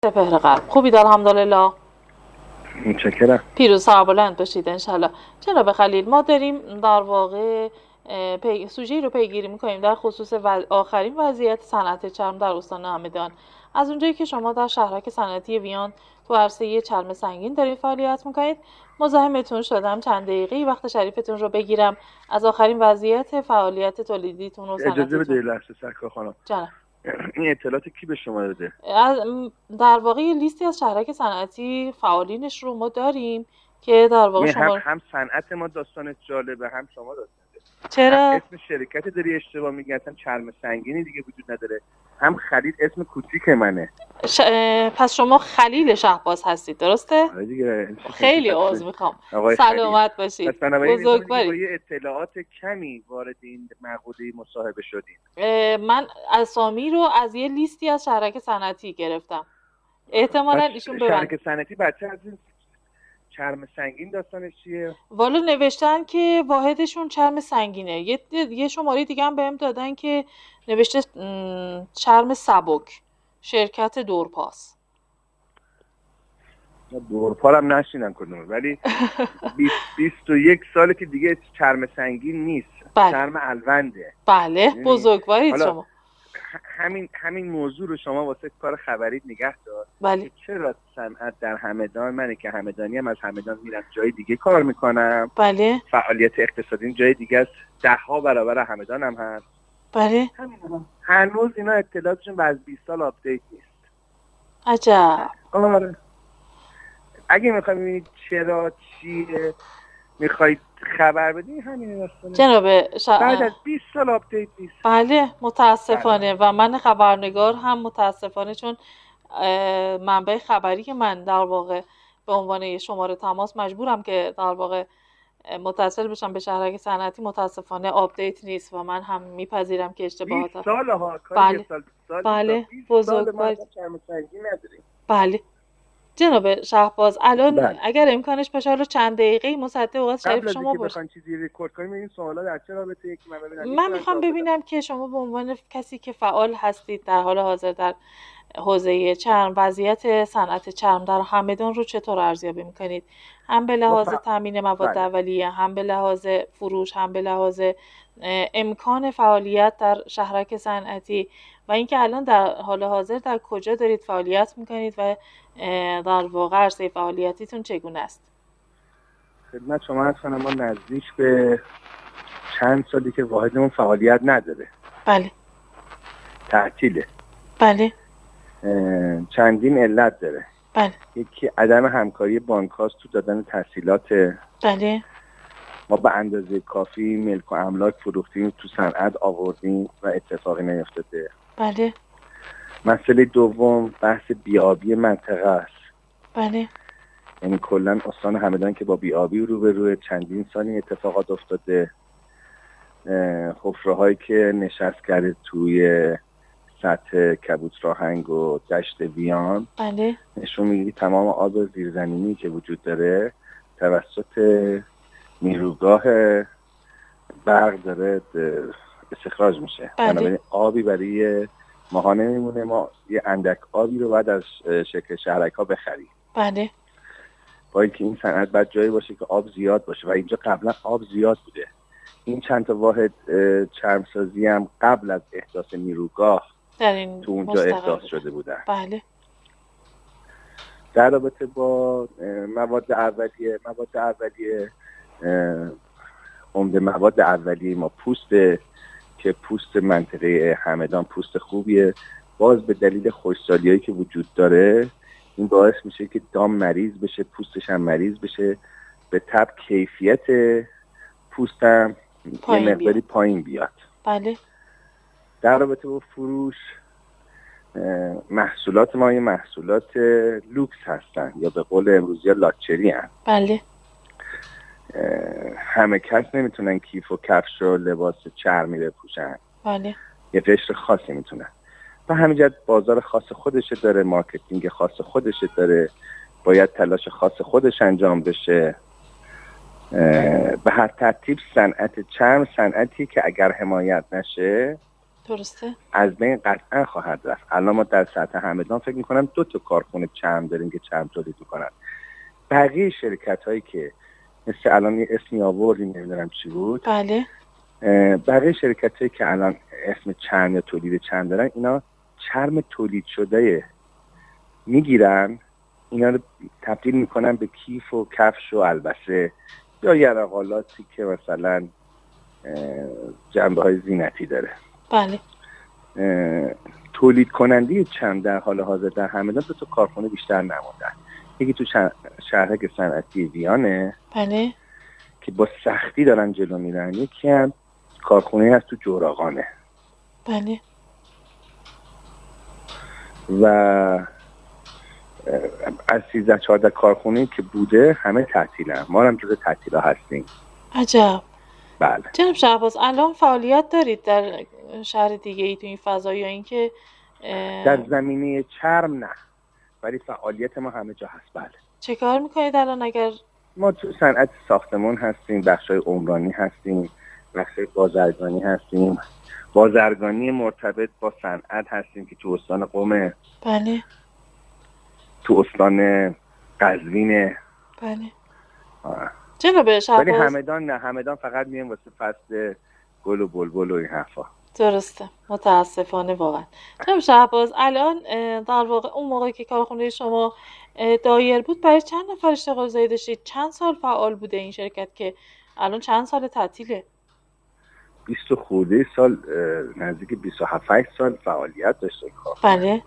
سپهر قلب. خوبید الحمدلله. متشکرم. پیروز سربلند باشید انشالله. جناب خلیل، ما داریم در واقع سوژه‌ای رو پیگیری می‌کنیم در خصوص آخرین وضعیت صنعت چرم در استان همدان. از اونجایی که شما در شهرک صنعتی ویان تو عرصه چرم سنگین دارید فعالیت می‌کنید، مزاحمتون شدم چند دقیقه وقت شریفتون رو بگیرم از آخرین وضعیت فعالیت تولیدیتون و صنعتیتون. اجازه بده لحظه سرکار خانم. جانب. این اطلاعات کی به شما داده؟ در واقع یه لیستی از شهرک صنعتی فعالینش رو ما داریم که در واقع شما هم صنعت ما داستان جالبه، هم شما داستان. چرا؟ اسم شرکت داری اشتباه میگی، اصلا چرم سنگینی دیگه وجود نداره. هم خلیل اسم کوچیک منه. پس شما خلیل شهباز هستید، درسته؟ آره دیگه. خیلی عذر میخوام. سلامت باشید. بزرگوارید. با یه اطلاعات کمی وارد این مقوله مصاحبه شدیم. من اسامی رو از یه لیستی از شهرک صنعتی گرفتم. احتمالاً ایشون شهرک صنعتی بچه از این چرم سنگین داستانش چیه؟ والا نوشتن که واحدشون چرم سنگینه. یه شماره دیگه هم بهم دادن که نوشته چرم سبک، شرکت دورپاس. دورپا هم نشینم کدومه، ولی 21 ساله که دیگه چرم سنگین نیست. بله. چرم الونده. بله بزرگوارید شما. همین موضوع رو شما واسه کار خبری نگه دار. بله. چرا صنعت در همدان، منی که همدانی هم از همدان میرم جای دیگه کار میکنم. بله. فعالیت اقتصادی جای دیگه است، 10 برابر همدان هم هست. بله. هنوز اینا اطلاعاتشون از 20 سال آپدیت نیست. عجب. آره. اگه میخواید ببینید چرا چیه میخواید خبر بدین همین داستانه. جناب بعد از 20 سال آپدیت نیست. بله متاسفانه. و من خبرنگار هم متاسفانه، چون منبع خبری که من در واقع به عنوان شماره تماس مجبورم که در واقع متصل بشم به شهرک صنعتی، متاسفانه آپدیت نیست و من هم میپذیرم که اشتباهات 20 سال ها کار. بله. سال بله بزرگوار. بله جناب شهباز، الان بله. اگر امکانش باشه حالا چند دقیقه مصدق اوقات شریف شما باشه. بخوان چیزی رکورد کنیم این سوالا در چه رابطه که من ببینم. من میخوام ببینم که شما به عنوان کسی که فعال هستید در حال حاضر در حوزه چرم، وضعیت صنعت چرم در همدان رو چطور ارزیابی میکنید؟ هم به لحاظ تامین مواد اولیه، هم به لحاظ فروش، هم به لحاظ امکان فعالیت در شهرک صنعتی، و اینکه الان در حال حاضر در کجا دارید فعالیت میکنید و در واقع عرصه فعالیتیتون چگونه است؟ خدمت شما هست کنم ما نزدیک به چند سالی که واحدمون فعالیت نداره. بله. تعطیله. بله. چندین علت داره. بله. یکی عدم همکاری بانک‌هاست تو دادن تسهیلات. بله. ما به اندازه کافی ملک و املاک فروختیم تو صنعت آوردیم و اتفاقی نیفتاده. بله. مسئله دوم بحث بی‌آبی منطقه است. بله. یعنی کلا استان همدان که با بی‌آبی روبروی چندین سالی اتفاقات افتاده. حفره‌هایی که نشست کرده توی سطح کبوت راهنگ و دشت ویان. بله. نشون میگه تمام آب زیرزمینی که وجود داره توسط نیروگاه برق داره استخراج میشه. بنابراین آبی برای ماها نمیمونه. ما یه اندک آبی رو بعد از شرکت شهرک ها بخریم. بله. با اینکه این صنعت باید جایی باشه که آب زیاد باشه و اینجا قبلا آب زیاد بوده. این چند تا واحد چرمسازی هم قبل از احداث نیروگاه تو اونجا احداث شده بودن. بله. در رابطه با مواد اولیه عمده مواد اولیه ما پوسته که پوست منطقه همدان پوست خوبیه. باز به دلیل خشکسالیایی که وجود داره این باعث میشه که دام مریض بشه، پوستش هم مریض بشه، به تبع کیفیت پوستم یه مقداری پایین بیاد. بله. در رابطه با فروش محصولات ما یه محصولات لوکس هستن یا به قول امروزی ها لاکچری هستن. بله. همه کس نمیتونن کیف و کفش و لباس چرمی بپوشن. بله. یه قشر خاصی میتونن. و همینجا بازار خاص خودشه داره، مارکتینگ خاص خودشه داره، باید تلاش خاص خودش انجام بشه. به هر ترتیب صنعت چرم صنعتی که اگر حمایت نشه درسته. از بین قطعا خواهد رفت. الان ما در سطح همدان فکر میکنم 2 تا کارخونه چرم داریم که چرم تولید میکنن. بقیه شرکت هایی که مثل الان یه اسمی آوردیم نمیدونم چی بود، بله. بقیه شرکت هایی که الان اسم چرم یا تولید چرم دارن، اینا چرم تولید شده میگیرن، اینا رو تبدیل میکنن به کیف و کفش و البسه یا یرقالاتی که مثلا جنبه های زینتی داره. بله. تولید کننده چرم در حال حاضر در همدان 2 تا کارخونه بیشتر نموندن. یکی تو شهرک صنعتی ویانه، بله، که با سختی دارن جلو میرن. یکی هم کارخونه هست تو جوراغانه. بله. و از 13-14 کارخونه که بوده همه تعطیلن. ما هم جز تعطیلا هستیم. عجب. بله. جناب شهباز الان فعالیت دارید در شهر دیگه ای تو این فضا، یا اینکه در زمینه چرم نه، ولی فعالیت ما همه جا هست. بله. چه کار میکنید الان؟ اگر ما تو صنعت ساختمان هستیم، بخشای عمرانی هستیم، بخشای بازرگانی هستیم، بازرگانی مرتبط با صنعت هستیم که تو استان قم، بله، تو استان قزوین. بله. جناب شهباز ولی همدان نه، همدان فقط میایم واسه فصل گل و بلبل و این حرفا. درسته، متاسفانه واقعا. جناب شهباز الان در واقع اون موقع که کارخونه شما دایر بود برای چند نفر اشتغال زایی داشتید؟ چند سال فعال بوده این شرکت که الان چند سال تعطیله؟ 20 خورده سال، نزدیک 27 سال فعالیت داشته کارخونه. بله.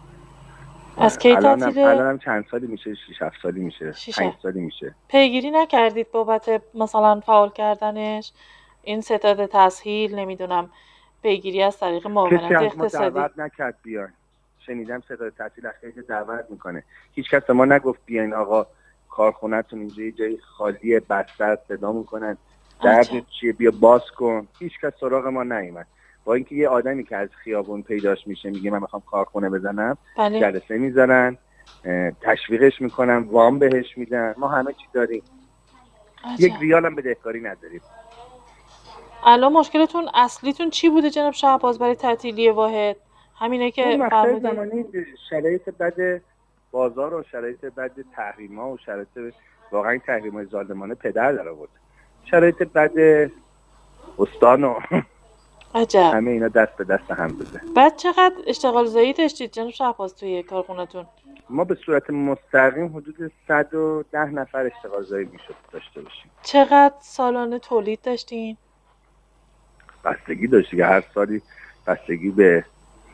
از کی تعطیله؟ الان هم چند سالی میشه، 6-7 سالی میشه، 5 سالی میشه. پیگیری نکردید بابت مثلا فعال کردنش؟ این ستاد تسهیل، نمیدونم پیگیری از طریق معاونت اقتصادی؟ کسی از ما دعوت نکرد بیاین. شنیدم ستاد تسهیل از خیلی دعوت میکنه. هیچ کس ما نگفت بیاین آقا کارخونه‌تون اینجا یه جای خالیه، بسته است، صدا میکنن درد چیه بیا باز کن. هیچ کس سراغ ما نیومد. با اینکه یه آدمی که از خیابون پیداش میشه میگه من میخوام کارخونه بزنم، بله. جلسه میذارن، تشویقش میکنن، وام بهش میدن، ما همه چی داریم. یک ریال هم بدهکاری نداریم. الان مشکلتون اصلیتون چی بوده جناب شهباز برای تعطیلی واحد؟ همینه که فرمودید زمانی شرایط بد بازار و شرایط بد تحریما و شرایط واقعا تحریم‌های ظالمانه پدر در آورد. شرایط بد استان و عجب. همه اینا دست به دست هم بوده. بعد چقدر اشتغال زایی داشتید جناب شهباز توی کارخونه‌تون؟ ما به صورت مستقیم حدود 110 نفر اشتغال زایی میشد داشته باشیم. چقدر سالانه تولید داشتین؟ بستگی داشت که هر سالی بستگی به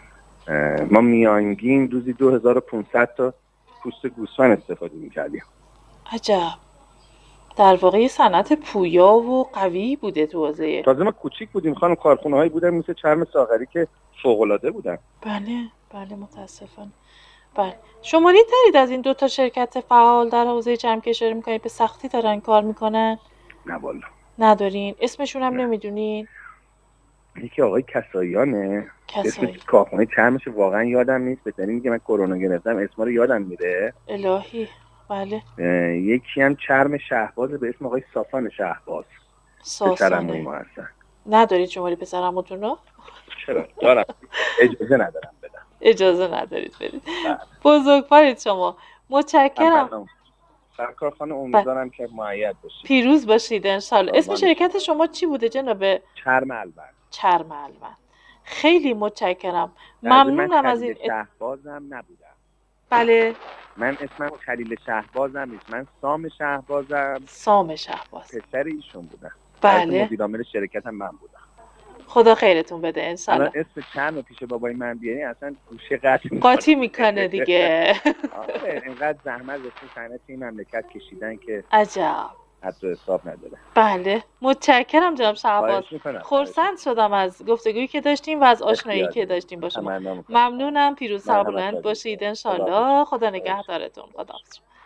ما میانگین روزی 2500 تا پوست گوسفند استفاده میکردیم. عجب. در واقع صنعت پویا و قوی بوده تو حوزه. تازه ما کوچیک بودیم خانم، کارخونه‌هایی بودن مثل چرم ساغری که فوق‌العاده بودن. بله، بله متاسفانه. بله. شماری دارید از این 2 تا شرکت فعال در حوزه چرم‌کشی میکنید به سختی دارن کار میکنن؟ نه والا. ندارین؟ اسمشون هم نمیدونین؟ یکی آقای کساییانه. اسم کارخونه چرمش واقعا یادم نیست، به دلیل اینکه من کرونا گرفتم اسما رو یادم میره. الهی. بله. یکی هم چرم شهباز به اسم آقای ساسان شهباز. پسرعموی ما هستن. ندارید شماری پسرعموتون رو؟ چرا؟ دارم. اجازه ندارم بدم. اجازه ندارید بدید. بزرگوارید شما. متشکرم. سرکار خانم امیدوارم که مؤید باشید. پیروز باشید انشالله. اسم شرکت شما چی بوده جناب؟ چرم الوند. چرم الوند. خیلی متشکرم. ممنونم از این. شهبازم نبودم. بله. من اسمم خلیل شهبازم نیست، من سام شهبازم. سام شهباز. پسر ایشون بودم. بله. مدیر عامل شرکتم من بودم. خدا خیرتون بده انشالله. الان اسم چرم پیش بابای من بیاری اصلا گوشه قاطی میکنه دیگه. آره اینقدر زحمت واسه صنعت این مملکت کشیدن که عجب. حتی حساب نداره. بله متشکرم جناب شهباز. خرسند شدم از گفتگویی که داشتیم و از آشنایی که داشتیم با شما. ممنونم. پیروز سربلند باشید انشالله. خدا نگهدارتون. خدا